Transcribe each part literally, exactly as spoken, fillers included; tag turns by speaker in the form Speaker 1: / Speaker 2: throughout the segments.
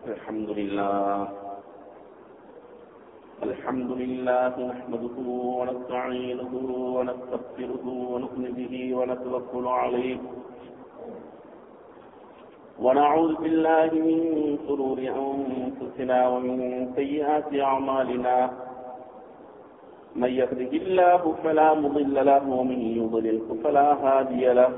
Speaker 1: الحمد لله الحمد لله نحمده ونستعينه ونستغفره ونؤمن به ونتوكل عليه ونعوذ بالله من شرور أنفسنا ومن سيئات أعمالنا من يهده الله فلا مضل له ومن يضلله فلا هادي له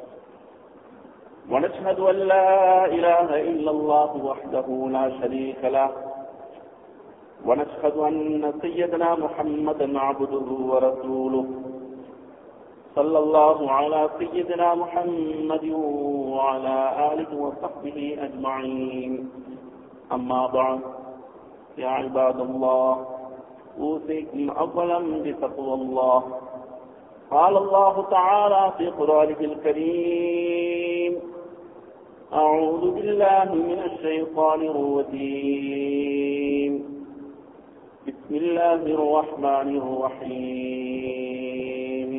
Speaker 1: ونشهد أن لا إله إلا الله وحده لا شريك له ونشهد أن سيدنا محمدا عبده ورسوله صلى الله على سيدنا محمد وعلى آله وصحبه أجمعين أما بعد يا عباد الله أوصيكم أولا بتقوى الله قال الله تعالى في قرآنه الكريم أعوذ بالله من الشيطان الرجيم بسم الله الرحمن الرحيم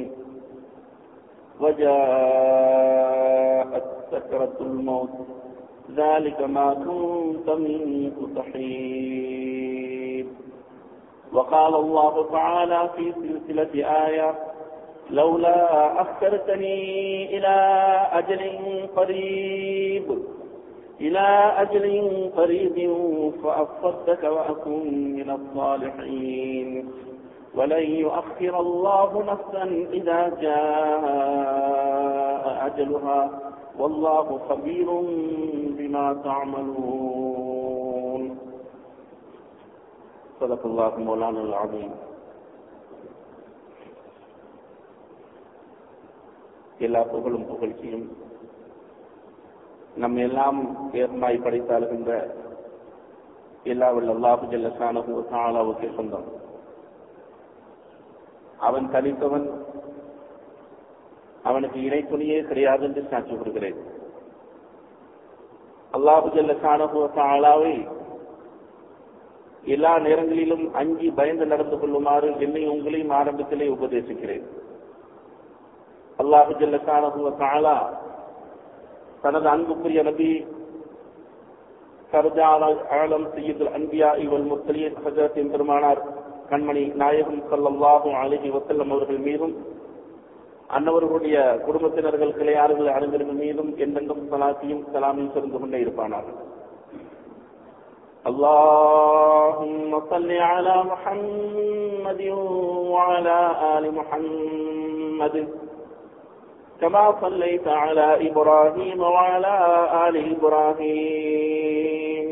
Speaker 1: وجاءت سكرة الموت ذلك ما كنت منه تحيد وقال الله تعالى في سلسلة آية لولا أخرتني إلى أجل قريب إلى أجل قريب فأصدق وأكون من الصالحين ولن يؤخر الله نفسا إذا جاء أجلها والله خبير بما تعملون صدق الله مولانا العظيم. எல்லா புகழும் புகழ்ச்சியும் நம்ம எல்லாம் ஏற்பாய் படைத்தாளுகின்ற எல்லா வல்ல அல்லாஹு ஜல்ல ஷானஹு வ தஆலாவுக்கு சொந்தம். அவன் தனித்தவன், அவனுக்கு இணை துணையே கிடையாது என்று சாட்சி கூறுகிறேன். அல்லாஹு ஜல்ல ஷானஹு வ தஆலாவை எல்லா நேரங்களிலும் அஞ்சி பயந்து நடந்து கொள்ளுமாறு என்னை உங்களையும் ஆரம்பத்திலே உபதேசிக்கிறேன். அல்லாஹு ஜல்ல ஷானஹு வ தஆலா தனது அன்புக்குரிய நபி சர்தார் ஆலம் சய்யிதுல் அன்பியா வல் முர்சலீன் ஹஜ்ரத் பெருமானார் கண்மணி நாயகம் ஸல்லல்லாஹு அலைஹி வஸல்லம் அவர்கள் மீதும் அன்னவர்களுடைய குடும்பத்தினர்கள் கிளையார்கள் அனைவர்கள் மீதும் என்றென்றும் ஸலாத்தையும் ஸலாமையும் சொல்லிக் கொண்டே இருப்பானார்கள். اللهم صل على محمد وعلى آل محمد كما صليت على إبراهيم وعلى آل إبراهيم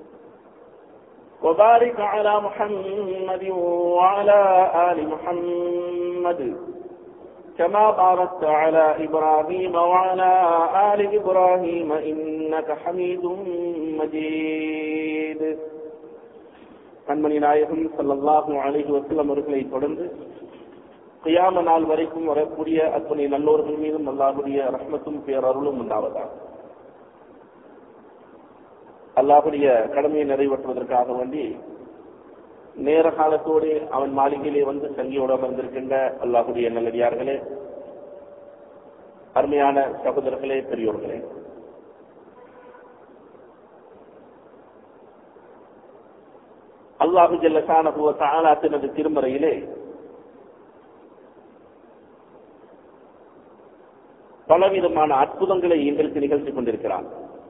Speaker 1: وبارك على محمد وعلى آل محمد كما باركت على إبراهيم وعلى آل إبراهيم إنك حميد مجيد. கண்மணி நாயகம் ஸல்லல்லாஹு அலைஹி வஸல்லம் அவர்களை தொடர்ந்து கியாம நாள் வரைக்கும் வரக்கூடிய அத்தனை நல்லோர்கள் மீதும் அல்லாஹ்வுடைய ரஹ்மத்தும் பேரருளும் உண்டாவதாக. அல்லாஹ்வுடைய கடமையை நிறைவேற்றுவதற்காக வேண்டி நேர காலத்தோடு அவன் மாளிகையிலே வந்து சங்கியோடு அமர்ந்திருக்கின்ற அல்லாஹ்வுடைய நல்லடியார்களே, அருமையான சகோதரர்களே, பெரியோர்களே, அல்லாஹு ஜல்ல ஷானஹு வ தஆலா தனது திருமறையிலே பலவிதமான அற்புதங்களை எங்களுக்கு நிகழ்த்திக் கொண்டிருக்கிறான்.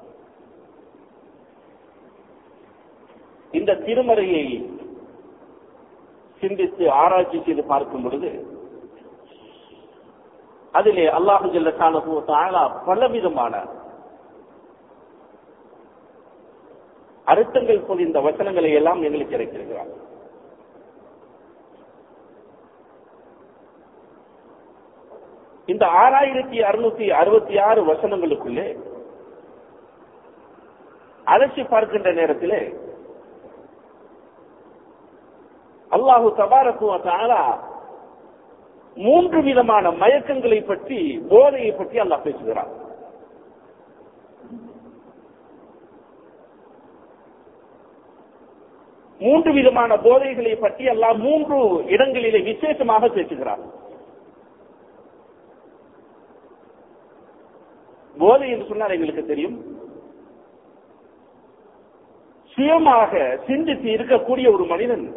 Speaker 1: இந்த திருமறையை சிந்தித்து ஆராய்ச்சி செய்து பார்க்கும் பொழுது அதிலே அல்லாஹு ஜல்ல ஷானஹு வ தஆலா பலவிதமான அர்த்தங்கள் பொதிந்த வசனங்களை எல்லாம் எங்களுக்கு கிடைத்திருக்கிறார். இந்த ஆறாயிரத்தி அறுநூத்தி அறுபத்தி ஆறு வசனங்களுக்குள்ளே அலசி பார்க்கின்ற நேரத்திலே அல்லாஹு தபாரக வ தஆலா மூன்று விதமான மயக்கங்களை பற்றி, போதையை பற்றி அல்லாஹ் பேசுகிறார். மூன்று விதமான போதைகளை பற்றி அல்லாஹ் மூன்று இடங்களிலே விசேஷமாக பேசுகிறார். போதை என்று சொன்னால் எங்களுக்கு தெரியும், சுயமாக சிந்தித்து இருக்கக்கூடிய ஒரு மனிதன்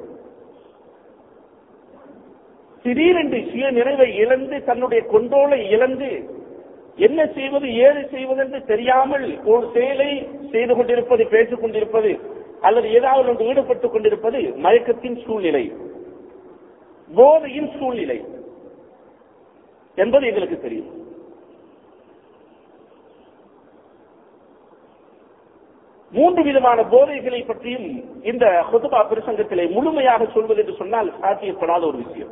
Speaker 1: திடீரென்று சுய நிறைவை இழந்து தன்னுடைய கொண்டோலை இழந்து என்ன செய்வது ஏது செய்வது என்று தெரியாமல் ஒரு செயலை செய்து கொண்டிருப்பது, பேசிக் கொண்டிருப்பது அல்லது ஏதாவது ஒன்று ஈடுபட்டுக் கொண்டிருப்பது மயக்கத்தின் சூழ்நிலை, போதையின் சூழ்நிலை என்பது எங்களுக்கு தெரியும். மூன்று விதமான போதைகளை பற்றியும் இந்த ஹுதுபா பிரசங்கத்திலே முழுமையாக சொல்வது என்று சொன்னால் சாத்தியப்படாத ஒரு விஷயம்.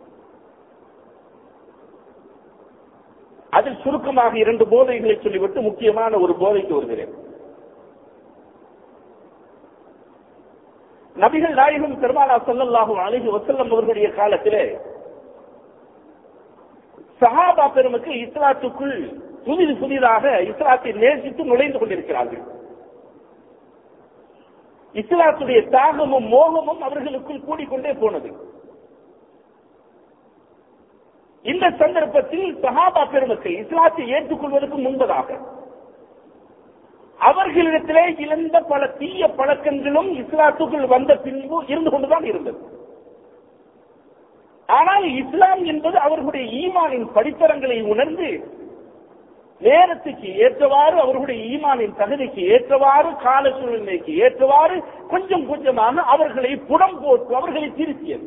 Speaker 1: அதில் சுருக்கமாக இரண்டு போதைகளை சொல்லிவிட்டு முக்கியமான ஒரு போதைக்கு வருகிறேன். நபிகள் நாயகம் பெருமானார் ஸல்லல்லாஹு அலைஹி வஸல்லம் அவர்களுடைய காலத்திலே சஹாபா பெருமக்கு இஸ்லாத்துக்குள் புதிது புதிதாக இஸ்லாத்தை நேசித்து நுழைந்து கொண்டிருக்கிறார்கள். இஸ்லாத்துடைய தாகமும் மோகமும் அவர்களுக்குள் கூடிக்கொண்டே போனது. இந்த சந்தர்ப்பத்தில் சஹாபா பெருமக்கள் இஸ்லாத்தை ஏற்றுக்கொள்வதற்கு முன்பதாக அவர்களிடத்திலே இழந்த பல தீய பழக்கங்களும் இஸ்லாத்துக்குள் வந்த பின்பு இருந்து கொண்டுதான் இருந்தது. ஆனால் இஸ்லாம் என்பது அவர்களுடைய ஈமானின் படித்தரங்களை உணர்ந்து நேரத்துக்கு ஏற்றவாறு, அவர்களுடைய ஈமானின் தகுதிக்கு ஏற்றவாறு, கால சூழ்நிலைக்கு ஏற்றவாறு கொஞ்சம் கொஞ்சமாக அவர்களை புடம் போட்டு அவர்களை திருத்தியது.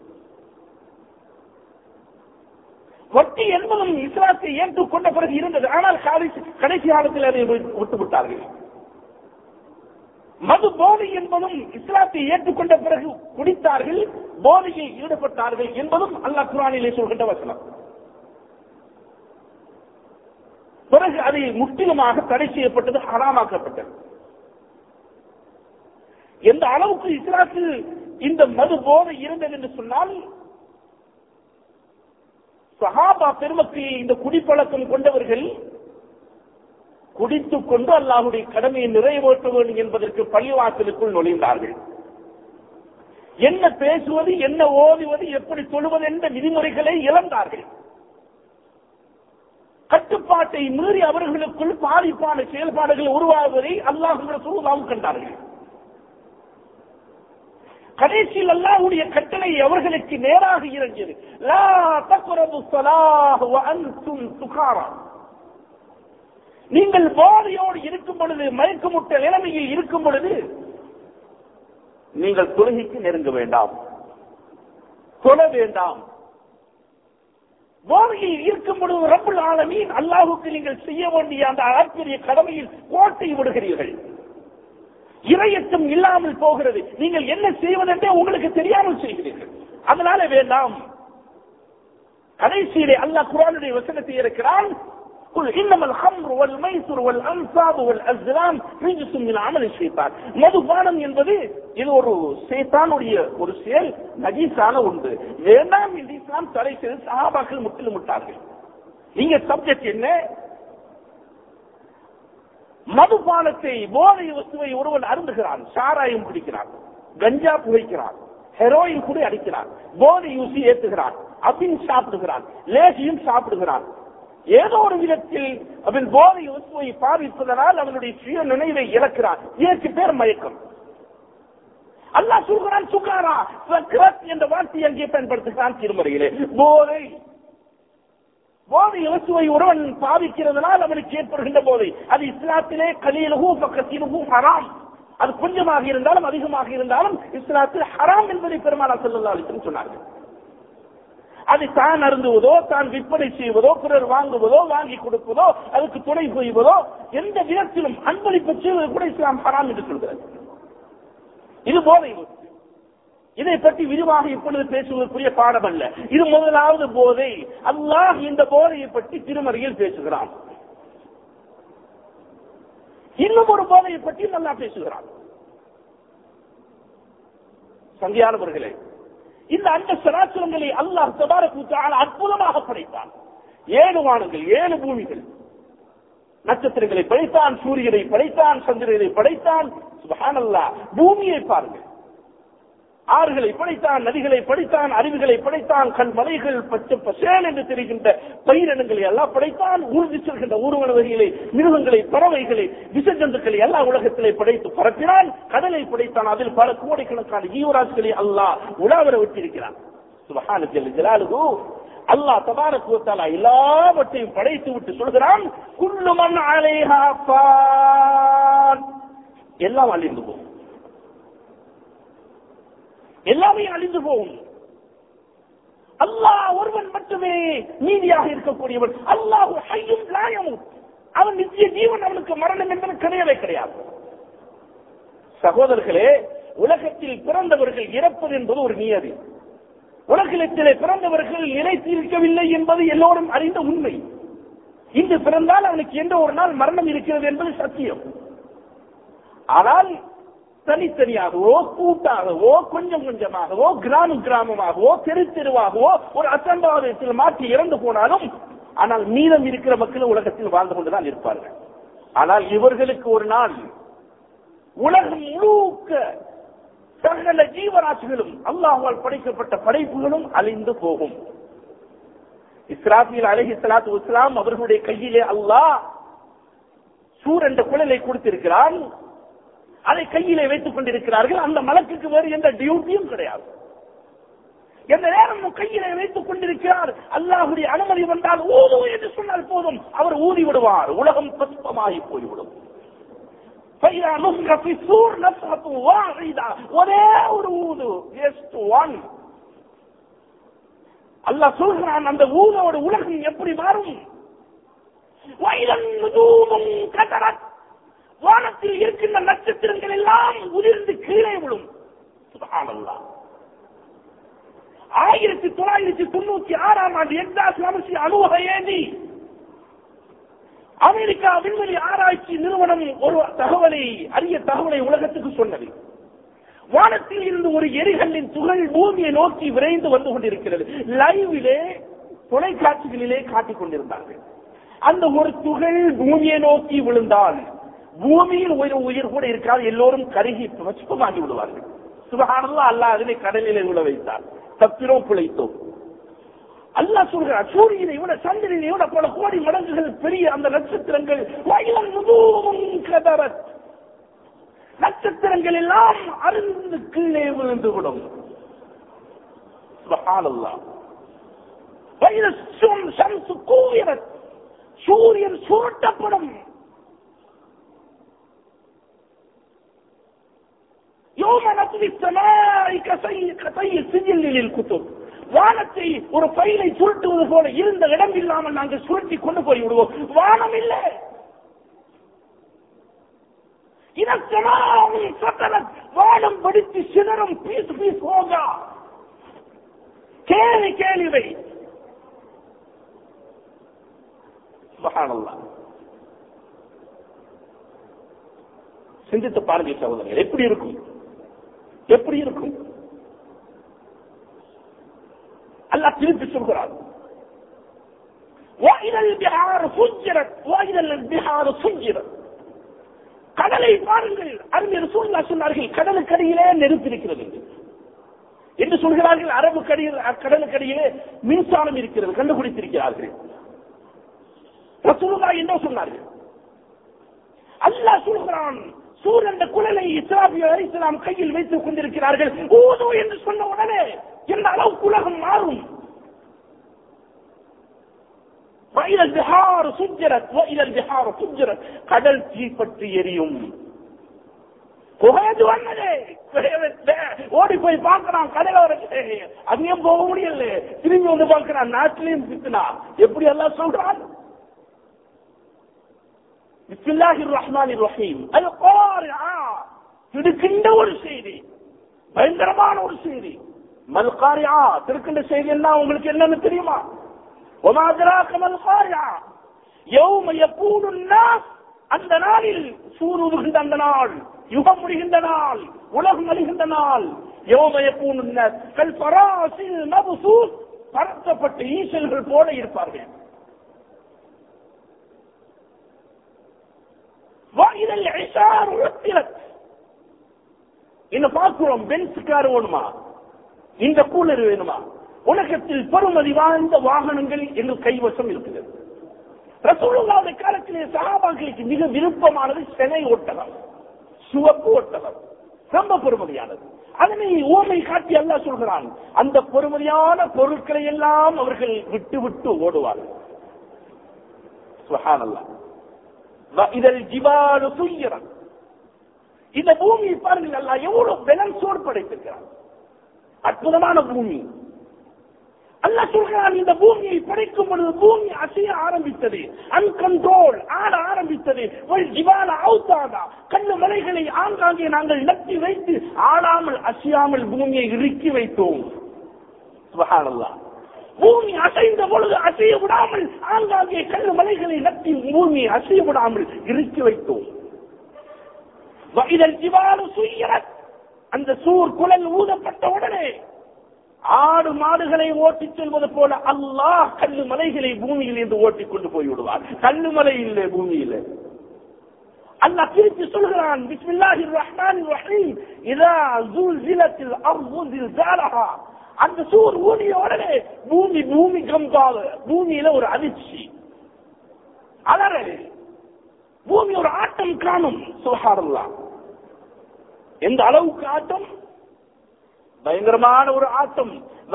Speaker 1: வட்டி என்பதும் இஸ்லாத்தை ஏற்றுக்கொண்ட பிறகு இருந்தது. ஆனால் கடைசி காலத்தில் அதை விட்டுவிட்டார்கள். மது போதை என்பதும் இஸ்லாத்தை ஏற்றுக்கொண்ட பிறகு குடித்தார்கள், போதையில் ஈடுபட்டார்கள் என்பதும் அல்லாஹ் குர்ஆனிலே சொல்கின்ற வசனம். பிறகு அதை முற்றிலுமாக தடை செய்யப்பட்டது, ஹராமாக்கப்பட்டது. எந்த அளவுக்கு இஸ்லாத்தில் இந்த மது போதை இருந்தது என்று சொன்னால், சஹாபா பெருமக்கள் இந்த குடிப்பழக்கம் கொண்டவர்கள் குடித்துக் கொண்டு அல்லாஹ்வுடைய கடமையை நிறைவேற்ற வேண்டும் என்பதற்கு பள்ளிவாசலுக்குள் நுழைந்தார்கள். என்ன பேசுவது, என்ன ஓதுவது, எப்படி சொல்வது என்ற விதிமுறைகளை இழந்தார்கள். கட்டுப்பாட்டை மீறி அவர்களுக்குள் பாதிப்பான செயல்பாடுகள் உருவாகுவதை அல்லாஹ் ரசூலுல்லாஹ் கண்டார்கள். கடைசியில் அல்லாஹ்வுடைய கட்டளை அவர்களுக்கு நேராக இறங்கியது. லா தக்ரபு ஸலாஹ் வ அன்தும் சுகாரா. நீங்கள் போதையோடு இருக்கும் பொழுது, மயக்கமுட்ட நிலைமையில் இருக்கும் பொழுது நீங்கள் தொழுகைக்கு நெருங்க வேண்டாம், தொழ வேண்டாம். போதையில் இருக்கும் பொழுது ரப்புல் ஆலமீன் அல்லாஹ்வுக்கு நீங்கள் செய்ய வேண்டிய அந்த அற்புத கடமையில் கோட்டை விடுகிறீர்கள். இறையச்சம் இல்லாமல் போகிறது. நீங்கள் என்ன செய்வதென்றே உங்களுக்கு தெரியாமல் செய்கிறீர்கள். அதனால வேண்டாம். கடைசியிலே அல்லாஹ் குர்ஆனுடைய வசனத்தை இருக்கிறான். குல் இன்னமல் ஹம்ரு வல் மைஸிரு வல் அன்சாபு வல் அஸ்லாம் ரிஜ்ஸும் மின் அமலி ஷைத்தான். மதுபானம் என்பது இது ஒரு ஷைத்தானுடைய ஒரு செயல், நஜீஸான ஒன்று. வேண்டாம் என்று இஸ்லாம் தடை செய்து சஹாபாக்கள் முற்றிலும் விட்டார்கள். நீங்க சப்ஜெக்ட் என்ன? மதுபானத்தை, போதை வஸ்துவை ஒருவன் அருந்துகிறான், சாராயம் குடிக்கிறான், கஞ்சா புகைக்கிறான், ஹெரோயின் கூட அடிக்கிறான், போதை ஊசி ஏற்றுகிறான், அபின் சாப்பிடுகிறான், லேசியும் சாப்பிடுகிறான். ஏதோ ஒரு விதத்தில் அவன் போதை வஸ்துவை பாவிப்பதனால் அவனுடைய சுய நினைவை இழக்கிறான். இதற்கு பேர் மயக்கம். அல்லாஹ் சொல்கிறான் சுகாரா என்ற வார்த்தையை அங்கே பயன்படுத்துகிறான் திருமறையிலே. போதை போதை வஸ்துவை ஒருவன் பாவிக்கிறதுனால் அவனுக்கு ஏற்படுகின்ற போதை அது இஸ்லாத்திலே கலீலுஹு ஃபகஸீலுஹு ஹராம். அது கொஞ்சமாக இருந்தாலும் அதிகமாக இருந்தாலும் இஸ்லாத்தில் ஹராம் என்பதை பெருமானார் ஸல்லல்லாஹு அலைஹி வஸல்லம் சொன்னார்கள். அது தான் அருந்துவதோ, தான் விற்பனை செய்வதோ, பிறர் வாங்குவதோ, வாங்கி கொடுப்பதோ, அதுக்கு துணை புரிவதோ, எந்த விதத்திலும் அன்பளிப்பு செய்வது கூட இஸ்லாம் ஹராம் என்று சொல்கிறது. இது போதை வஸ்து. இதை பற்றி விரிவாக இப்பொழுது பேசுவதற்குரிய பாடம் அல்ல. இது முதலாவது போதை. அல்லாஹ் இந்த போதையை பற்றி திருமறையில் பேசுகிறான். இன்னும் ஒரு போதையை பற்றி நல்லா பேசுகிறான். சங்கியானவர்களே, இந்த அந்த சராசரங்களை அல்லாஹ் தபாரக் வ தஆலா அற்புதமாக படைத்தான். ஏழு வானங்கள், ஏழு பூமிகள், நட்சத்திரங்களை படைத்தான், சூரியனை படைத்தான், சந்திரனை படைத்தான். சுப்ஹானல்லாஹ். பூமியை பாருங்கள். ஆறுகளை படைத்தான், நதிகளை படைத்தான், அருவிகளை படைத்தான், கண் மலைகள் பச்சை பசேல் என்று தெரிகின்ற பயிரினங்களை எல்லாம் படைத்தான். ஊர்தி செல்கின்ற ஊர்வன வகைகளை, மிருகங்களை, பறவைகளை, விசஜந்துக்களை எல்லா உலகத்திலே படைத்து பரப்பினான். கடலை படைத்தான். அதில் பல கோடிக்கணக்கான ஜீவராசிகளை அல்லாஹ் உலாவர விட்டிருக்கிறான். சுப்ஹான ஜல்ல ஜலாலுஹு. அல்லாஹ் தபாரக வ தஆலா எல்லாவற்றையும் படைத்து விட்டு சொல்கிறான், குல்லு மன் அலைஹா ஃபான். எல்லாம் அழிந்து போகும், எல்லாமே அழிந்து போகும். அல்லாஹ் ஒருவன் மட்டுமே நீதியாக இருக்கக்கூடியவன். அல்லாஹு ஹய்யும் லா யமூத். அவன் நித்திய ஜீவன், அவனுக்கு மரணம் என்பது கிடையவே கிடையாது. சகோதரர்களே, உலகத்தில் பிறந்தவர்கள் இறப்பது என்பது ஒரு நியதி. உலகத்திலே பிறந்தவர்கள் நிலைத்திருக்கவில்லை என்பது எல்லோரும் அறிந்த உண்மை. இன்று பிறந்தால் அவனுக்கு என்ற ஒரு நாள் மரணம் இருக்கிறது என்பது சத்தியம். ஆனால் தனித்தனியாகவோ, கூட்டாகவோ, கொஞ்சம் கொஞ்சமாகவோ, கிராமம் கிராமமாகவோ, தெரு தெருவாகவோ ஒரு அசம்பாவிதத்தில் மாற்றி இறந்து போனாலும், ஆனால் மீதம் இருக்கிற மக்கள் உலகத்தில் வாழ்ந்து கொண்டுதான் இருப்பார்கள். ஆனால் இவர்களுக்கு ஒரு நாள் உலகம் முழுக்க சகல ஜீவராசிகளும் அல்லாஹ்வால் படைக்கப்பட்ட படைப்புகளும் அழிந்து போகும். இஸ்ராபீல் அலைஹிஸ்ஸலாத்து வஸ்ஸலாம் அவர்களுடைய கையிலே அல்லாஹ் சூர் என்ற குழலை கொடுத்திருக்கிறான். அதை கையிலே வைத்துக் கொண்டிருக்கிறார்கள். அந்த மலக்குக்கு வேறு எந்த டியூட்டியும் கிடையாது. எந்த நேரமும் கையிலே வைத்துக் கொண்டிருக்கிறார். அல்லாஹ்வுடைய அனுமதி வந்தால் ஊது என்று சொன்னால் போதும், அவர் ஊதி விடுவார். உலகம் பஸ்பமாகி போய்விடும். ஒரே ஒரு ஊது, அல்லாஹ் சொல்கிறான், அந்த ஊதோடு உலகம் எப்படி மாறும்? வானத்தில் இருக்கின்ற நட்சத்திரங்கள் எல்லாம் உதிர்ந்து கீழே விடும். சுப்ஹானல்லாஹ். ஆயிரத்தி தொள்ளாயிரத்தி தொண்ணூத்தி ஆறாம் ஆண்டு எக்ஸாஸ் அணுவகையேந்தி அமெரிக்கா விண்வெளி ஆராய்ச்சி நிறுவனம் ஒரு தகவலை, அரிய தகவலை உலகத்துக்கு சொன்னது. வானத்தில் இருந்து ஒரு எரிகல்லின் துகள் பூமியை நோக்கி விரைந்து வந்து கொண்டிருக்கிறது. லைவிலே தொலைக்காட்சிகளிலே காட்டிக் கொண்டிருந்தார்கள். அந்த ஒரு துகள் பூமியை நோக்கி விழுந்தால் பூமியில் ஒரு உயிர் கூட இருக்காது, எல்லோரும் கருகி பசுப்பமாகி விடுவார்கள். சுப்ஹானல்லாஹ். அல்லாஹ் அதனை கடலிலே விழ வைத்தார். தப்பிரோம் பிழைத்தோம். அல்லாஹ் சொல்கிறார், சூரியனை விட சந்திரனை விட பல கோடி மடங்குகள் பெரிய அந்த நட்சத்திரங்கள், நட்சத்திரங்கள் எல்லாம் அருந்து கீழே விழுந்து விடும். சுப்ஹானல்லாஹ். சூரியன் சுருட்டப்படும். வானத்தை ஒரு பைலை சுருட்டுவது போல இருந்த இடம் இல்லாமல் நாங்கள் சுருட்டி கொண்டு போய் விடுவோம். வானம் இல்லை. வானம் படித்து சிதறும், பீஸ் பீஸ் போகா. கேள்வி கேள்வி. சுப்ஹானல்லாஹ். சிந்தித்து பாருங்க சகோதரர்கள், எப்படி இருக்கும், எப்படி இருக்கும்? அல்லாஹ் திருப்பி சொல்கிறார், கடலை பாருங்கள். அறிஞர் ரசூலுல்லாஹ் சொன்னார்கள், கடலுக்கடியிலே நெருப்பிருக்கிறது என்று சொல்கிறார்கள். அரபு கடியில் கடலுக்கடியிலே மின்சாரம் இருக்கிறது கண்டுபிடித்திருக்கிறார்கள். ரசூலுல்லாஹ் என்ன சொன்னார்கள்? அல்லாஹ் சொல்கிறான், சூரன் குழலை இஸ்ராபீல் அலைஹிஸ்ஸலாம் கையில் வைத்துக் கொண்டிருக்கிறார்கள். ஊது என்று சொன்ன உடனே எந்த அளவுக்கு உலகம் மாறும். கடல் தீப்பற்றி எரியும். ஓடி போய் பார்க்கிறான் கடலோரத்திலே, அங்கேயும் போக முடியல. திரும்பி வந்து பார்க்கிறான், நாட்டிலையும் சித்தினா. எப்படி எல்லாம் சொல்றான்? பிஸ்மில்லாஹிர் ரஹ்மானிர் ரஹீம். அல் காரிஆ. திடுக்கின்ற ஒரு செய்தி, பயங்கரமான ஒரு செய்தி. மல் காரிஆ. திடுக்கின்ற செய்தி என்ன உங்களுக்கு என்னன்னு தெரியுமா? வமா அத்ராக மல் காரிஆ. யௌம யகூனு الناس. அந்த நாளில் சூருகின்ற அந்த நாள், யுகம் முடிகின்ற நாள், உலகம் அழிகின்ற நாள். யௌம யகூனு الناس கல் ஃபராஸில் மப்சூஸ். பறக்கப்பட்ட ஈசல்கள் போல இருப்பார்கள். وإذا العشار عطلت. இன்னும் பார்க்கிறோம், பென்ஸ் கார் வேணுமா, இந்த கூலர் வேணுமா, உலகத்தில் பெருமதி வாழ்ந்த வாகனங்கள் எங்கள் கைவசம் இருக்கிறது. ரசூலுல்லாஹி காலத்திலே சஹாபாக்களுக்கு மிக விருப்பமானது செனை ஒட்டகம், சிவப்பு ஒட்டகம், ரொம்ப பெருமதியானது. அதனை ஓமை காட்டி அல்லாஹ் சொல்கிறான், அந்த பெருமதியான பொருட்களை எல்லாம் அவர்கள் விட்டு விட்டு ஓடுவார்கள். சுப்ஹானல்லாஹ். இதல் ஜிபாலு சுய்யிரத், இந்த பூமியை பாருங்கள், அல்லாஹ் எவ்வளவு பேலன்ஸோடு படைத்திருக்கிறான். அற்புதமான பூமி. அல்லாஹ் சொல்கிறான், இந்த பூமியை படைக்கும் பொழுது பூமி அசைய ஆரம்பித்தது, அன்கண்ட்ரோல் ஆட ஆரம்பித்தது. ஜிபால அவுதாதா, கல்லு மலைகளை ஆங்காங்கே நாங்கள் நட்டி வைத்து ஆடாமல் அசையாமல் பூமியை இறுக்கி வைத்தோம். சுப்ஹானல்லாஹ். பூமி அசைந்த பொழுது அசைய விடாமல் ஆங்காங்கே கல்லு மலைகளை நட்டி பூமியை அசைய விடாமல் இறுக்கி வைத்தோம். இதழ் ஜிபாலு சுய்யிரத், அந்த சூர் குழல் ஊதப்பட்ட உடனே ஆடு மாடுகளை ஓட்டிச் செல்வது போல அல்லாஹ் கல்லு மலைகளை பூமியில் இருந்து ஓட்டிக் கொண்டு போய் விடுவார். கல்லு மலை இல்லை, பூமியில். அல்லாஹ் திருப்பி சொல்கிறான், பிஸ்மில்லாஹிர் ரஹ்மானிர் ரஹீம், இதா ஸுல்ஸிலத்தில் அர்து ஸில்ஸாலஹா, அந்த சூர் ஊதிய உடனே பூமி பூமி கம்பாக, பூமியில ஒரு அதிர்ச்சி அலறல், பூமி ஒரு ஆட்டம் காணும். சுப்ஹானல்லாஹ். எந்த அளவுக்கு ஆட்டம்? பயங்கரமான ஒரு ஆட்டம்.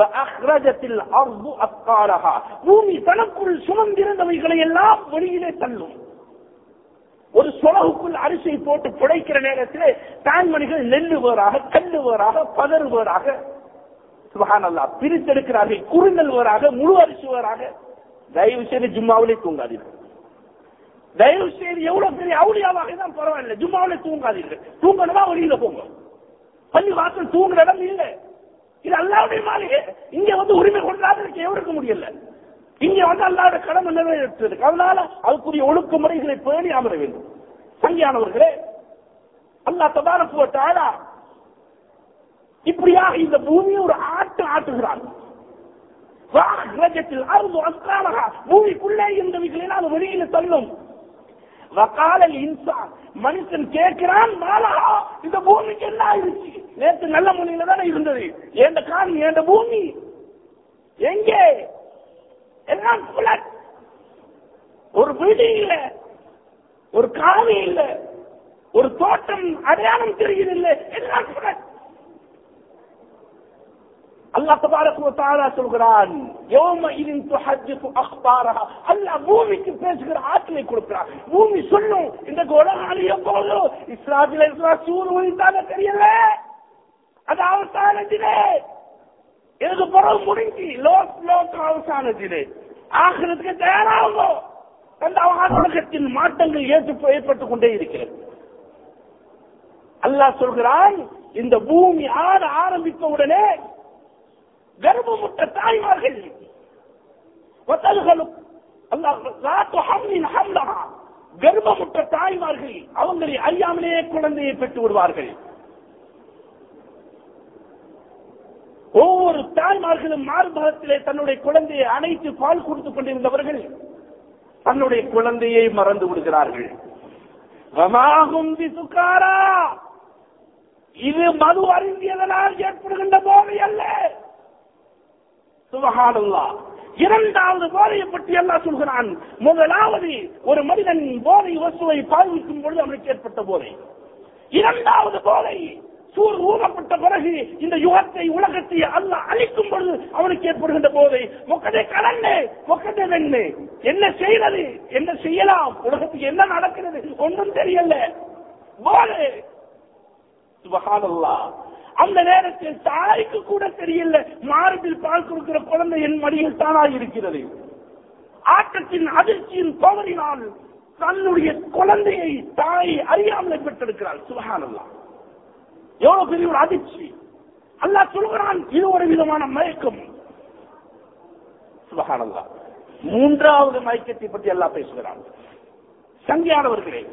Speaker 1: பூமி தனக்குள் சுமந்திருந்தவைகளை எல்லாம் வெளியிலே தள்ளும். ஒரு சொலகுக்குள் அரிசியை போட்டு புடைக்கிற நேரத்தில் தான்மணிகள் நெல்லு வேறாக, கல்லு வேறாக, பதறு வேறாக, சுப்ஹானல்லாஹ், பிரித்தெடுக்கிறார்கள். குறுநெல் வேறாக, முழு அரிசி வேறாக. தயவு செய்து ஜும்மாவிலே தூங்காதீர்கள். தயவு செய்து எவ்வளவு பெரிய அவுளியாவாக தான் பரவாயில்லை, ஜும்மாவிலே தூங்காதீர்கள். தூங்கணுமா வெளியில போங்க. பள்ளி வாசல் தூங்குற இடம் இல்லை. இது அல்லாஹ்வுடைய மாளிகை. இங்க வந்து உரிமை கொண்டாடுறதுக்கு எவருக்கு முடியல. இங்க வந்து அல்லாஹ்வுடைய கடமை நிறைவேற்றுறதுக்கு, அதனால அதுக்குரிய ஒழுக்க முறைகளை பேணி அமர வேண்டும். சங்கியானவர்களே, அல்லாஹ் தபாரக வ தஆலா இப்படியாக இந்த பூமியை ஒரு ஆட்டு ஆட்டுகிறான். பூமிக்குள்ளே இருந்தவைகளை அது வெளியில தள்ளும். வகாலல் இன்சான், மனுஷன் கேட்கிறான், மாலஹா, இந்த பூமிக்கு என்ன ஆயிடுச்சு? நேற்று நல்ல முறையில தானே இருந்தது, ஏண்ட காணி, ஏண்ட பூமி எங்கே? எல்லாம் புலட். ஒரு வீடு இல்ல, ஒரு காணி இல்ல, ஒரு தோட்டம் அடையாளம் தெரியவில்லை, எல்லாம் புலட். அல்லாஹ் தபாரக வ தஆலா சொல்கிறான், யௌமஇதின் துஹஜ்ஜு அக்பாரஹா, அல்லாஹ் பூமிக்கு பேசுகிற ஆற்றலை கொடுக்கிறான். பூமி சொல்லும், இந்த உலகம் அழிய போகுது, இஸ்ராஃபில் அலைஹிஸ்ஸலாம் சூர் ஊதிட்டாங்க, தெரியல, அது அவசானத்திலே, இதுக்கு பிறகு முடிஞ்சு லோக் லோக் அவசானத்திலே ஆகிறதுக்கு தயாராகும். அந்த உலகத்தின் மாற்றங்கள் ஏற்று ஏற்பட்டுக் கொண்டே இருக்கிறது. அல்லாஹ் சொல்கிறான், இந்த பூமி ஆட ஆரம்பித்த உடனே கர்ப்பமுட்ட தாய்மார்கள் கர்ப்பமுட்ட தாய்மார்கள் அவங்களை அறியாமலே குழந்தையை பெற்று விடுவார்கள். ஒவ்வொரு தாய்மார்களும் மார்பகத்திலே தன்னுடைய குழந்தையை அணைத்து பால் கொடுத்துக் கொண்டிருந்தவர்கள் தன்னுடைய குழந்தையை மறந்து விடுகிறார்கள். இது மது அருந்தியதனால் ஏற்படுகின்ற போதை அல்ல. சுப்ஹானல்லாஹ். இரண்டாவது போதையை பற்றி அல்லாஹ் சொல்கிறான். முதலாவது, ஒரு மனிதன் போதை வசுவை பாவிக்கும் பொழுது அவனுக்கு ஏற்பட்ட போதை. இரண்டாவது போதை, சூர் ஊறப்பட்ட பிறகு இந்த யுகத்தை உலகத்தை அல்லாஹ் அழிக்கும் பொழுது அவனுக்கு ஏற்படுகின்ற போதை. மொக்கத்தை கலந்து மொக்கத்தை வெண்ணு என்ன செய்யறது, என்ன செய்யலாம், உலகத்துக்கு என்ன நடக்கிறது ஒன்றும் தெரியல, போதை. சுப்ஹானல்லாஹ். அந்த நேரத்தில் தாய்க்கு கூட தெரியல, மார்பில் பால் கொடுக்கிற குழந்தை என் மடியில் தானா இருக்கிறது. ஆட்டத்தின் அதிர்ச்சியின் பவரினால் தன்னுடைய குழந்தையை தாய் அறியாமலை பெற்றெடுக்கிறாள். சுப்ஹானல்லாஹ். எவ்வளவு பெரிய ஒரு அதிர்ச்சி. அல்லாஹ் சொல்கிறான், இது ஒரு விதமான மயக்கம். சுப்ஹானல்லாஹ். மூன்றாவது மயக்கத்தை பற்றி அல்லாஹ் பேசுகிறான். சங்கியானவர்களே,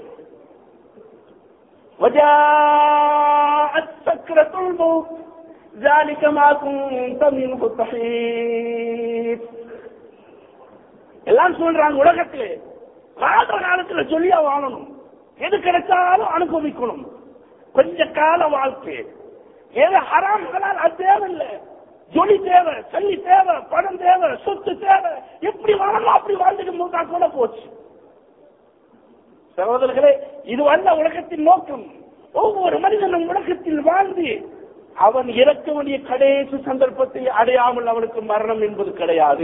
Speaker 1: وجاءت سكرة الموت ذلك ما كنت منه تحيد. எல்லாம் சொல்றாங்க, உலகத்திலே வாழ்ற காலத்துல சொல்லியா வாழணும், எது கிடைச்சாலும் அனுபவிக்கணும். கொஞ்ச கால வாழ்க்கை,
Speaker 2: ஏதோ ஹராம்களால் அது தேவையில்லை. ஜொலி தேவை, சல்லி தேவை, பணம் தேவை, சொத்து தேவை, எப்படி வாழணும் அப்படி வாழ்ந்துட்டு மூத்தா கூட போச்சு. சகோதரர்களே, இது வந்த உலகத்தின் நோக்கம். ஒவ்வொரு மனிதனும் உலகத்தில் வாழ்ந்து அவன் இறக்க வேண்டிய கடைசி சந்தர்ப்பத்தை அடையாமல் அவனுக்கு மரணம் என்பது கிடையாது.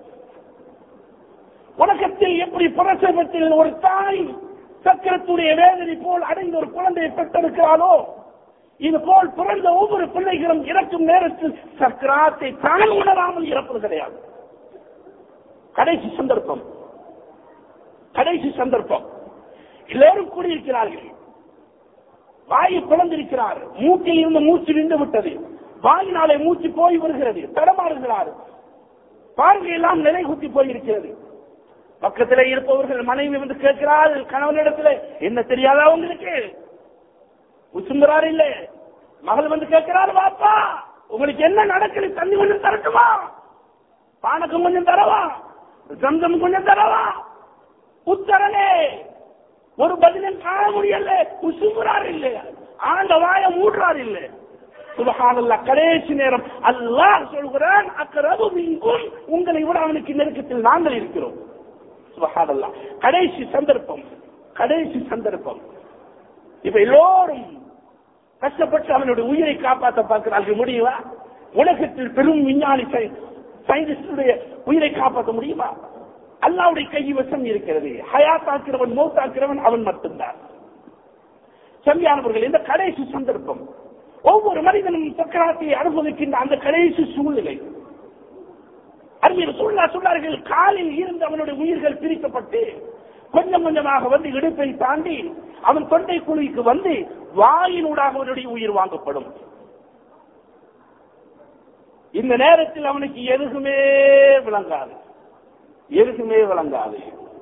Speaker 2: உலகத்தில் எப்படி பிரசவத்தில் ஒரு தாய் சக்கரத்துடைய வேதனை போல் அடைந்த ஒரு குழந்தையை பெற்றிருக்கிறாளோ, இது போல் பிறந்த ஒவ்வொரு பிள்ளைகளும் இறக்கும் நேரத்தில் சக்கராத்தை தான் உணராமல் இறப்பது கிடையாது. கடைசி சந்தர்ப்பம், கடைசி சந்தர்ப்பம். எல்லோரும் கூடியிருக்கிறார்கள். வாயை பிளந்திருக்கிறார், மூக்கில் இருந்து மூச்சு நின்று விட்டது, வாயினாலே மூச்சு போய் வருகிறது, தடமாறுகிறார், பார்வையெல்லாம் நிலை குத்தி போயிருக்கிறது. பக்கத்திலே இருப்பவர்கள் மனைவி வந்து கேட்கிறார்கள் கணவனிடத்தில், என்ன தெரியாதா உங்களுக்கு? உசும்புறாரு இல்ல. மகள் வந்து கேட்கிறார், பாப்பா உங்களுக்கு என்ன நடக்குது? தண்ணி கொஞ்சம் தரட்டுமா? பானக்கம் கொஞ்சம் தரவா? சம்சம் கொஞ்சம் தரவா? உத்தரனே ஒரு பதிலும் காண முடியல. உசும்புறாரு இல்ல, ஆண்ட வாய மூடுறாரு இல்ல. சுப்ஹானல்லாஹ். கடைசி நேரம் அல்லாஹ் சொல்கிறான், அக்ரபு மின்கும், உங்களை விட அவனுக்கு நெருக்கத்தில் நாங்கள் இருக்கிறோம். சுப்ஹானல்லாஹ். கடைசி சந்தர்ப்பம், கடைசி சந்தர்ப்பம். இப்ப எல்லோரும் கஷ்டப்பட்டு அவனுடைய உயிரை காப்பாற்ற பார்க்கிறார்கள். முடியுமா? உலகத்தில் பெரும் விஞ்ஞானி சயின்டிஸ்டுடைய உயிரை காப்பாற்ற முடியுமா? அல்லாஹ்வுடைய கை வசம் இருக்கிறது. ஹயாத்தாக்கிறவன் மௌத்தாக்கிறவன் அவன் மட்டும்தான். சரியானவர்கள், இந்த கடைசி சந்தர்ப்பம் ஒவ்வொரு மனிதனும் சக்கராத்தை அனுபவிக்கின்ற அந்த கடைசி சூழ்நிலை. அறிஞர் சொல்லா சொன்னார்கள், காலில் இருந்து அவனுடைய உயிர்கள் பிரிக்கப்பட்டு கொஞ்சம் கொஞ்சமாக வந்து இடுப்பை தாண்டி அவன் தொண்டை குழிக்கு வந்து வாயினூடாக அவனுடைய உயிர் வாங்கப்படும். இந்த நேரத்தில் அவனுக்கு எதுவுமே விளங்காது, எதுவுமே விளங்காது.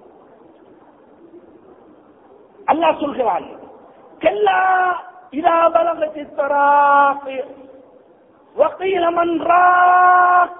Speaker 2: அல்லாஹ் சொல்கிறான், கல்லா இதா பலகத்தி தராக் வகீல மன் ராக்.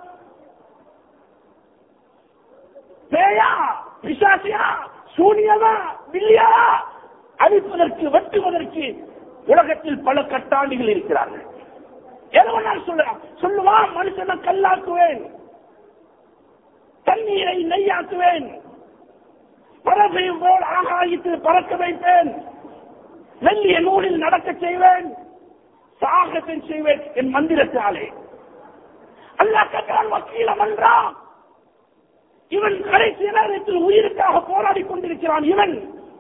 Speaker 2: பேயா, பிசாசியா, சூனியமா, பில்லியா அழிப்பதற்கு வெட்டுவதற்கு உலகத்தில் பல கட்டாண்டிகள் இருக்கிறார்கள். எதவனால் சொல்றான்? சொல்லுவான், மனுஷனை கல்லாக்குவேன், தண்ணீரை நெய்யாக்குவேன், பறவை போல் ஆகாயத்தில் பறக்க வைப்பேன், மெல்லிய நூலில் நடக்க செய்வேன், சாகத்தை செய்வேன் என் மந்திரத்தாலே. அல்லாஹ் கேட்கிறான், வக்கீல மன்றான். இவன் கடைசி நேரத்தில் உயிருக்காக போராடி கொண்டிருக்கிறான். இவன்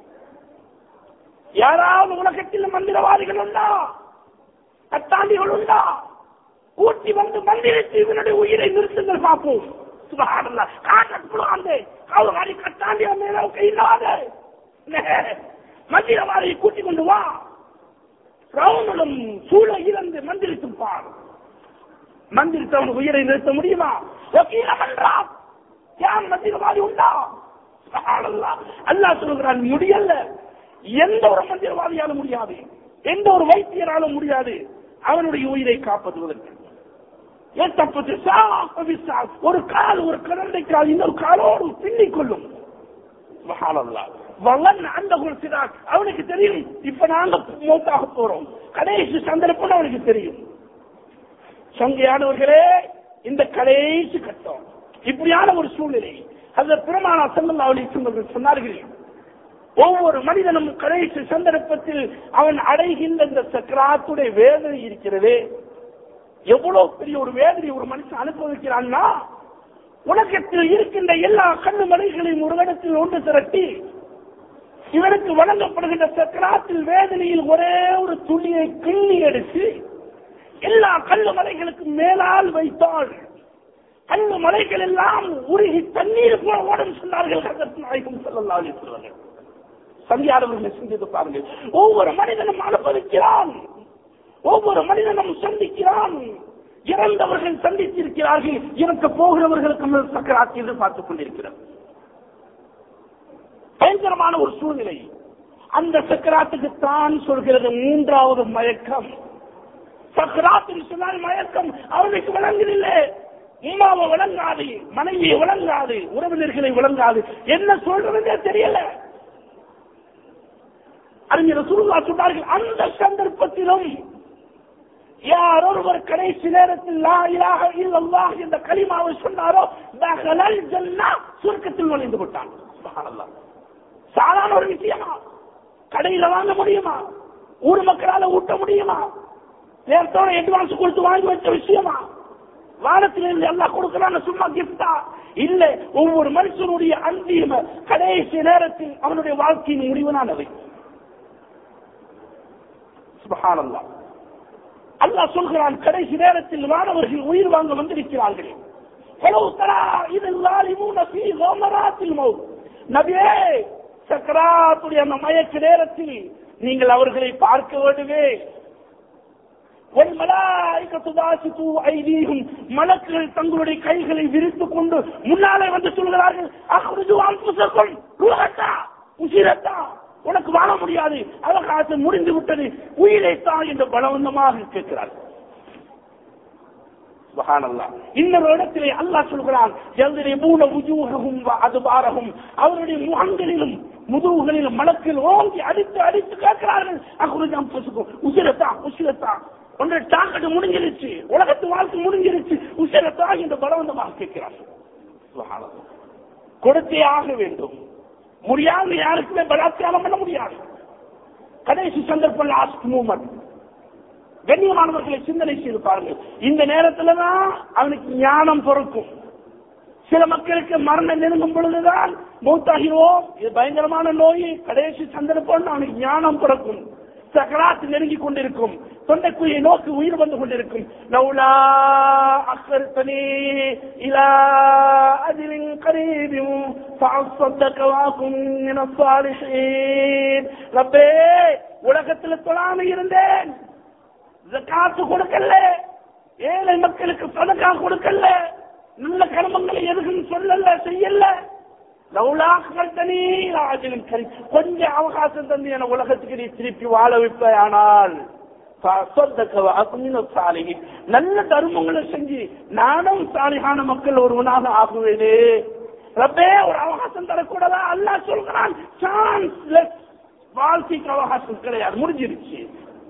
Speaker 2: யாராவது உலகத்தில் மந்திரவாதிகள் உண்டா, கட்டாண்டிகள் உண்டா? கூட்டி வந்து மந்திரித்து இவனுடைய உயிரை நிறுத்துங்கள் பார்ப்போம். சுபஹானல்லாஹ். காட்டப்புறாந்தே காவலாளி கட்டாண்டிய மேல கையில்லாத மந்திரவாதியை கூட்டி கொண்டு வா, ரவுனும் சூழ இழந்து மந்திரித்தும் பார். மந்திரித்தவன் உயிரை நிறுத்த முடியுமா? வக்கீலமன்றான். யார் மந்திரவாதி உண்டா? அல்லாஹ் சொல்கிறான், முடியல. எந்த ஒரு மந்திரவாதியாலும் முடியாது, எந்த ஒரு வைத்தியராலும் முடியாது அவனுடைய உயிரை காப்பதுவதற்கு. ஒரு கால், ஒரு கரண்டை கால் இன்னொரு காலோடு பின்னிக் கொள்ளும். அவனுக்கு தெரியும், இப்ப நாங்க மௌத்தாக போறோம், கடைசி சந்தர்ப்பம் அவனுக்கு தெரியும். சங்கையானவர்களே, இந்த கடைசி கட்டம், இப்படியான ஒரு சூழ்நிலை அந்த பெருமானா ஸல்லல்லாஹு அலைஹி வஸல்லம் சொன்னார்கள், ஒவ்வொரு மனிதனும் கடைசி சந்தர்ப்பத்தில் அவன் அடைகின்ற இந்த சக்கராத்துடைய வேதனை இருக்கிறதே, எவ்வளவு பெரிய ஒரு வேதனை ஒரு மனுஷன் அனுபவிக்கிறான்னா, உலகத்தில் இருக்கின்ற எல்லா கண்ணு மலைகளையும் ஒரு இடத்தில் ஒன்று திரட்டி இவனுக்கு வழங்கப்படுகின்ற சக்கராத்தில் வேதனையில் ஒரே ஒரு துளியை கிள்ளி எடுத்து எல்லா கல்லு மலைகளுக்கு மேலால் வைத்தால் கல்லு மலைகள் எல்லாம் உருகி தண்ணீர் போல ஓடும் சொன்னார்கள் ஹஜ்ரத் நாயகம் ஸல்லல்லாஹு அலைஹி வஸல்லம். சந்தியாளர்களை சிந்தித்து பாருங்கள். ஒவ்வொரு மனிதனும் அனுபவிக்கிறான், ஒவ்வொரு மனிதனும் சந்திக்கிறான். இறந்தவர்கள் சந்தித்திருக்கிறார்கள், இறக்க போகிறவர்களுக்கு சக்கராத்தை எதிர்பார்த்துக் கொண்டிருக்கிறார். பயங்கரமான ஒரு சூழ்நிலை. அந்த சக்கராத்துக்கு தான் சொல்கிறது மூன்றாவது மயக்கம். சக்கராத்தில் சொன்னால் மயக்கம் அவனுக்கு விளங்குதில்லை, உமாவை விளங்காது, மனைவியை விளங்காது, உறவினர்களை விளங்காது, என்ன சொல்றதே தெரியல. அறிஞர் ரசூலுல்லாஹ் சொன்னார்கள், அந்த சந்தர்ப்பத்திலும் யார் ஒருவர் கடைசி நேரத்தில் லா இலாஹ இல்லல்லாஹ் என்ற கலிமாவை சொன்னாரோ தஹலல் ஜன்னah சொர்க்கத்தில் நுழைந்து விட்டான். சுப்ஹானல்லாஹ். சாதாரண ஒரு விஷயமா? கடையில வாங்க முடியுமா? ஊர் மக்களால ஊட்ட முடியுமா? நேரத்தோட அட்வான்ஸ் கொடுத்து வாங்கி வச்ச விஷயமா? வானத்திலிருந்து எல்லாம் கொடுக்கிறாங்க சும்மா கிஃப்டா? இல்ல, ஒவ்வொரு மனுஷனுடைய அந்திம கடைசி நேரத்தில் அவனுடைய வாழ்க்கையின் முடிவானவை. சுப்ஹானல்லாஹ். அல்லாஹ் சொல்கிறான், கடைசி நேரத்தில் மாணவர்கள் உயிர் வாங்க வந்திருக்கிறார்கள். நபியே, சக்கராத்துடைய அந்த மயக்க நேரத்தில் நீங்கள் அவர்களை பார்க்க வேண்டுமே. மலக்குகள் தங்களுடைய கைகளை விரித்துக் கொண்டு முன்னாலே வந்து சொல்கிறார்கள், உனக்கு வாழ முடியாது, அவகாசம் முடிந்து விட்டது, உயிரைத்தான் என்று பலவந்தமாக கேட்கிறார்கள். சுப்ஹானல்லாஹ். இன்னொரு இடத்திலே அல்லாஹ் சொல்கிறான், அவருடைய முகங்களிலும் முதுகுகளிலும் மலக்கில் ஓங்கி அடித்து அடித்து கேட்கிறார்கள், உசிரத்தா உசிரத்தா ஒன்றை டாக்கெட்டு முடிஞ்சிருச்சு, உலகத்து வாழ்க்கை முடிஞ்சிருச்சு, உசிரத்தா என்று பலவந்தமாக கேட்கிறார்கள். சுப்ஹானல்லாஹ். கொடுத்தே ஆக வேண்டும். முடியாது, யாருக்குமே பலாத்காரம் பண்ண முடியாது. கடைசி சந்தர்ப்பம் லாஸ்ட் மூமெண்ட். கண்ணியமானவர்களை சிந்தனை செய்து பாருங்கள். இந்த நேரத்துலதான் அவனுக்கு ஞானம் பிறக்கும். சில மக்களுக்கு மரணம் நெருங்கும் பொழுதுதான் மௌத்தாகிறோம், இது பயங்கரமான நோய், கடைசி சந்தர்ப்பம் அவனுக்கு ஞானம் பிறக்கும். சக்கராத்து நெருங்கி கொண்டிருக்கும், தொண்டைக்குழியை நோக்கி உயிர் வந்து கொண்டிருக்கும். லௌலா அக்ஹர்தனி இலா அஜ்லின் கரீபின் ஃபஅஸ்ஸதக வஅகும் மினஸ் ஸாலிஹீன். ரப்பே, உலகத்தில் தொழாம இருந்தேன், ஜகாத்து கொடுக்கல, ஏழை மக்களுக்கு சதகா கொடுக்கல, நல்ல கர்மங்களை எதுவும் சொல்லல, செய்யல. கொஞ்சம் அவகாசம் தந்து என உலகத்துக்கு நீ திருப்பி வாழ வைப்பானால் நல்ல தர்மங்களை செஞ்சு நானும் சாலிகான மக்கள் ஒருவனாக ஆகுவேனே. ரப்பே, ஒரு அவகாசம் தரக்கூடாதா? அல்லாஹ் சொல்கிறான், சான்ஸ்லெஸ், வாழ்க்கைக்கு அவகாசம் கிடையாது, முடிஞ்சிருச்சு.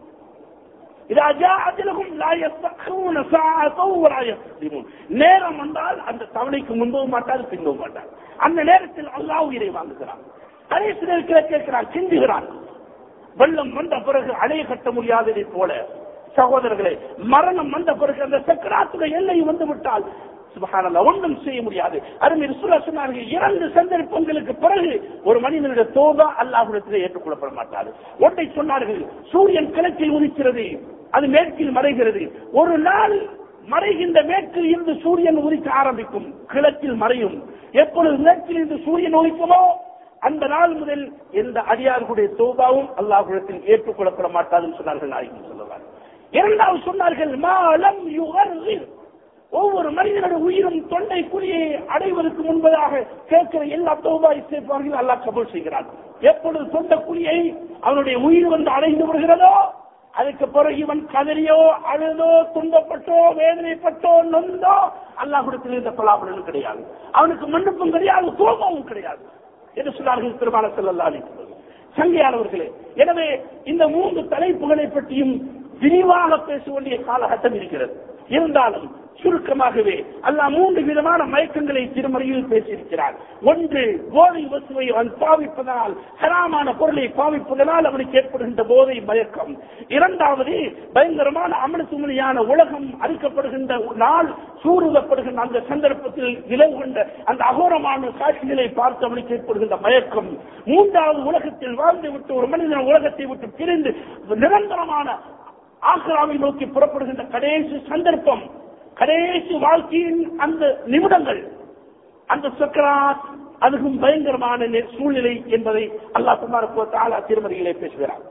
Speaker 2: நேரம் வந்தால் அந்த தவணைக்கு முன்பவும் மாட்டாது, பின்பவும் மாட்டார். அந்த நேரத்தில் அல்லாஹ் உயிரை வாங்குகிறான். கடைசி நேரத்தில் கேட்கிறான், சிந்துகிறான். வெள்ளம் வந்த பிறகு அணைய கட்ட முடியாததை போல சகோதரர்களே, மரணம் வந்த பிறகு அந்த சக்கராத்துடைய எல்லை வந்து விட்டால் சுப்ஹானல்லாஹ் ஒன்றும் செய்ய முடியாது. அருமை ரசூலுல்லாஹ் சொன்னார்கள், இரண்டு சந்தர்ப்பங்களுக்கு பிறகு ஒரு மனிதனுடைய தௌபா அல்லாஹ்விடத்தில் ஏற்றுக்கொள்ளப்பட மாட்டாது. ஒன்றை சொன்னார்கள், சூரியன் கிழக்கில் உதிக்கிறது, அது மேற்கில் மறைகிறது. ஒரு நாள் மறைகின்ற மேற்கில் இருந்து சூரியன் உதிக்க ஆரம்பிக்கும், கிழக்கில் மறையும். எப்பொழுது மேற்கில் இருந்து சூரியன் உதிக்குமோ அந்த நாள் முதல் எந்த அடியார்களுடைய தௌபாவும் அல்லாஹ்விடத்தில் ஏற்றுக்கொள்ளப்பட மாட்டாதுன்னு சொன்னார்கள் நாயகம் ஸல்லல்லாஹு. இரண்டாவது சொன்னார்கள், மாலம் யுகர்ரிர், ஒவ்வொரு மனிதனுடைய உயிரும் தொண்டை குழியை அடைவதற்கு முன்பதாக கேட்கிற எல்லா தௌபா இஸ்திக்பாரையும் அல்லாஹ் கபூல் செய்கிறார். எப்பொழுது தொண்டை குழியை அவனுடைய உயிர் வந்து அடைந்து விடுகிறதோ அதுக்கு பிறகு இவன் கதறியோ அழுதோ துன்பப்பட்டோ வேதனைப்பட்டோ நொந்தோ அல்லாஹ்விடத்தில் இந்த பலாபலனும் கிடையாது, அவனுக்கு மன்னிப்பும் கிடையாது, கோபமும் கிடையாது என்று சொன்னார்கள் பெருமானார் ஸல்லல்லாஹு அலைஹி வஸல்லம். சங்கையானவர்களே, எனவே இந்த மூன்று தலைப்புகளை பற்றியும் விரிவாக பேச வேண்டிய காலகட்டம் இருக்கிறது. இருந்தாலும் சுருக்கமாகவே அல்லாஹ் மூன்று விதமான மயக்கங்களை திருமறையில் பேசியிருக்கிறார். ஒன்று, போதை வசுவை அவன் பாவிப்பதனால், ஹராமான பொருளை பாவிப்பதனால் அவனுக்கு ஏற்படுகின்ற போதை மயக்கம். இரண்டாவது, பயங்கரமான அமனசுமணியான உலகம் அறுக்கப்படுகின்ற நாள் சூறுதப்படுகின்ற அந்த சந்தர்ப்பத்தில் விளைவுகின்ற அந்த அகோரமான காட்சிகளை பார்த்து அவனுக்கு ஏற்படுகின்ற மயக்கம். மூன்றாவது, உலகத்தில் வாழ்ந்து விட்டு ஒரு மனிதன் உலகத்தை விட்டு பிரிந்து நிரந்தரமான ஆக்ராவை நோக்கி புறப்படுகின்ற கடைசி சந்தர்ப்பம், கடைசி வாழ்க்கையின் அந்த நிமிடங்கள், அந்த சக்கராத், அதுவும் பயங்கரமான சூழ்நிலை என்பதை அல்லாஹ் தஆலா தஆலா திருமறையிலே பேசுகிறார்.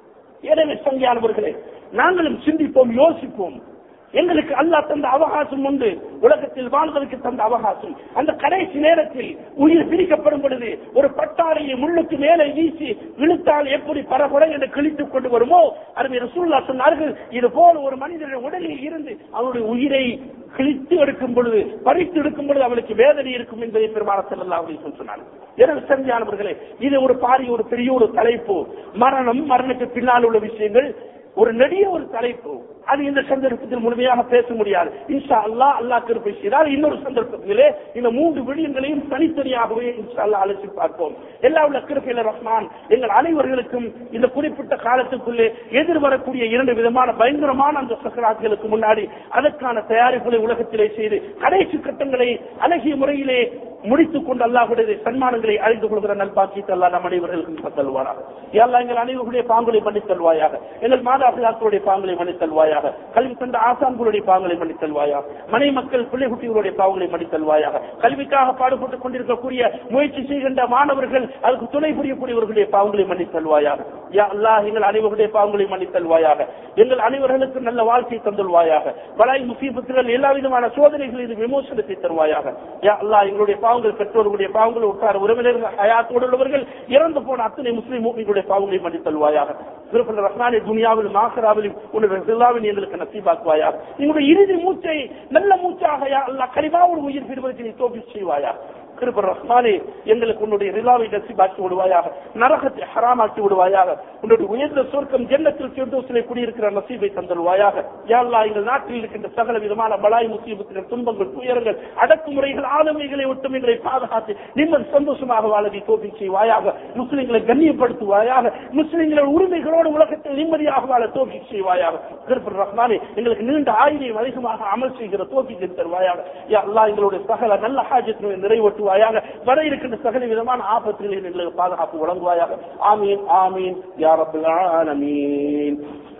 Speaker 2: எனவே சங்கையானவர்களே, நாங்களும் சிந்திப்போம், யோசிப்போம். எங்களுக்கு அல்லாஹ் தந்த அவகாசம் உண்டு, உலகத்தில் வாழ்வதற்கு தந்த அவகாசம். அந்த கடைசி நேரத்தில் உயிர் பிரிக்கப்படும் பொழுது ஒரு பட்டாரையை முள்ளுக்கு மேலே வீசி இழுத்தால் எப்படி பரபர என்று கிழித்துக் கொண்டு வருமோ, அருமை ரசூலுல்லாஹ் சொன்னார்கள், இது போல ஒரு மனிதனுடைய உடலில் இருந்து அவனுடைய உயிரை கிழித்து எடுக்கும் பொழுது, பறித்து எடுக்கும் பொழுது அவனுக்கு வேதனை இருக்கும் என்பதை பெருமானார் ஸல்லல்லாஹு அலைஹி வஸல்லம் சொன்னார்கள். எனவே சரியானவர்களே, இது ஒரு பாரிய ஒரு பெரிய ஒரு தலைப்பு. மரணம், மரணத்துக்கு பின்னால் உள்ள விஷயங்கள், ஒரு நெடிய ஒரு தலைப்பு, அது இந்த சந்தர்ப்பத்தில் முழுமையாக பேச முடியாது. இன்ஷா அல்லாஹ் அல்லாஹ் கிருபை செய்தால் இன்னொரு சந்தர்ப்பத்திலே இந்த மூன்று விடயங்களையும் தனித்தனியாகவே இன்ஷா அல்லாஹ் அழைத்து பார்ப்போம். எல்லா உள்ள கிருபையில ரஹ்மான் எங்கள் அனைவர்களுக்கும் இந்த குறிப்பிட்ட காலத்துக்குள்ளே எதிர்வரக்கூடிய இரண்டு விதமான பயங்கரமான அந்த சக்கராத்துகளுக்கு முன்னாடி அதற்கான தயாரிப்புகளை உலகத்திலே செய்து கடைசி கட்டங்களை அழகிய முறையிலே முடித்துக் கொண்டு அல்லாஹுடைய சன்மானங்களை அறிந்து கொள்கிற நல்பாக்கியத்தை அல்லாஹ் நம் அனைவர்களுக்கும் தருவாராக. யல்லாஹ் எங்கள் அனைவருடைய பாங்களை மன்னித் தருவாயாக. எங்கள் மாதாபிதாக்களுடைய பாங்களை மன்னித் தருவாயாக. கல்வி தந்த ஆசான்களுடைய பாங்களை மன்னித் தருவாயாக. மனை மக்கள் பிள்ளை குட்டிகளுடைய பாவங்களை மன்னித் தருவாயாக. கல்விக்காக பாடுபட்டுக் கொண்டிருக்கக்கூடிய முயற்சி செய்கின்ற மாணவர்கள் அதுக்கு துணை புரியக்கூடியவர்களுடைய பாவங்களை மன்னித் தருவாயாக. யா அல்லாஹ் எங்கள் அனைவருடைய பாவங்களை மன்னித் தருவாயாக. எங்கள் அனைவர்களுக்கு நல்ல வாழ்க்கை தந்துள்வாயாக. பலாய் முசீபத்துகள் எல்லா விதமான சோதனைகள் இது விமோசனத்தை தருவாயாக. யா அல்லாஹ் எங்களுடைய பாவங்கள், பெற்றோர்களுடைய பாவங்கள், உற்றார் உறவினர்கள், ஹயாத்தோடு உள்ளவர்கள், இறந்து போன அத்தனை முஸ்லிம் மூமின்களுடைய பாவங்களை மன்னித் தருவாயாக. திருப்பதி ரஹ்மானே துனியாவில் மாசராவிலும் உன்னுடைய எங்களுக்கு நசீபாக்குவாயாக. எங்களுடைய இறுதி மூச்சை நல்ல மூச்சாக யா அல்லாஹ் கலிமாவோடு உயிர் பெறுவதற்கு நீ தௌஃபீக் செய்வாயாக. கிருபர் ரஹ்மானே எங்களுக்கு உன்னுடைய ரிலாவை நசீபாக்கி விடுவாயாக. நரகத்தை ஹராமாக்கி விடுவாயாக. உன்னுடைய உயர்ந்த சொர்க்கம் ஜன்னத்தில் ஃபிர்தௌஸிலே குடியிருக்கிற நசீபை தந்துள்வாயாக. யா அல்லாஹ் எங்கள் நாட்டில் இருக்கின்ற சகல விதமான பலாய் முசீபத்துகள், துன்பங்கள், துயரங்கள், அடக்குமுறைகள், ஆளுமைகளை ஒட்டும் எங்களை பாதுகாத்து நிம்மதி சந்தோஷமாக வாழ தௌஃபீக் செய்வாயாக. முஸ்லிம்களை கண்ணியப்படுத்துவாயாக. முஸ்லிம்களின் உரிமைகளோடு உலகத்தில் நிம்மதியாக வாழ தௌஃபீக் செய்வாயாக. கிருபர் ரஹ்மானே எங்களுக்கு நீண்ட ஆயுளை அதிகமாக அமல் செய்கிற தௌஃபீக் தருவாயாக. யா அல்லாஹ் எங்களுடைய சகல நல்ல ஹாஜத்தை நிறைவேற்றுவாயாக. வர இருக்கின்ற சகல விதமான ஆபத்துகளை எங்களுக்கு பாதுகாப்பு வழங்குவாயாக. ஆமீன் ஆமீன் யா ரப்பல் ஆலமீன்.